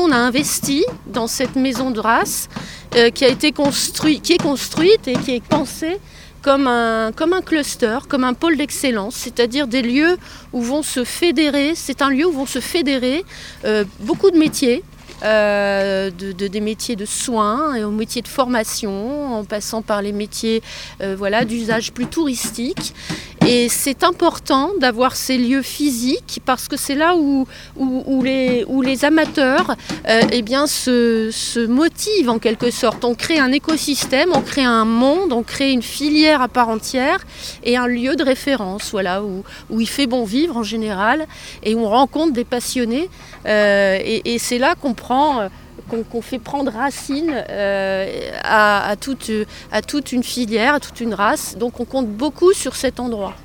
on a investi dans cette maison de race qui est construite et qui est pensée comme un cluster, comme un pôle d'excellence, c'est-à-dire des lieux où vont se fédérer, c'est un lieu où vont se fédérer beaucoup de métiers, des métiers de soins et aux métiers de formation, en passant par les métiers d'usage plus touristique. Et c'est important d'avoir ces lieux physiques parce que c'est là où les amateurs se motivent en quelque sorte. On crée un écosystème, on crée un monde, on crée une filière à part entière et un lieu de référence où il fait bon vivre en général et où on rencontre des passionnés. Et c'est là qu'on fait prendre racine à toute une filière, à toute une race. Donc on compte beaucoup sur cet endroit.